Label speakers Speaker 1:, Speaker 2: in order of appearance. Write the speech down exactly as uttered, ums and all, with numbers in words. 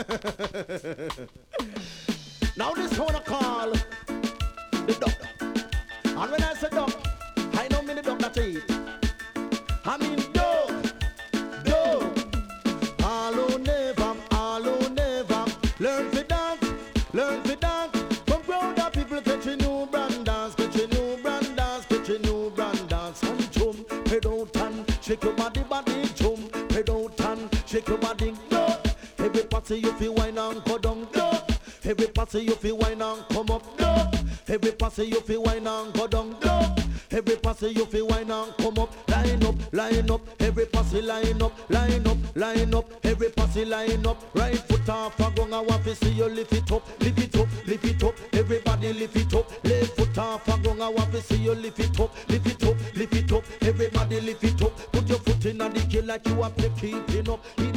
Speaker 1: Now this one I call the duck. And when I say duck, I don't mean the duck that eat. I mean dog, dog. All who never, all who never learn to dance, learn to dance. From ground up people catch a new brand dance, catch a new brand dance, catch a new brand dance. And jump, head out and shake your body, body, jump, head out and shake your body, dog. Every party you feel wine and go down, dog. Every party you feel wine and come up, dog. Every party you feel wine and go down, dog. Every party you feel wine and come up. Line up, line up. Every party line up, line up, line up. Every party line up. Right foot off a gong. I want to see you lift it up, lift it up, lift it up. Everybody lift it up. Left foot off a gong. I want to see you lift it up, lift it up, lift it up. Everybody lift it up. Put your foot in the key like you are keeping up.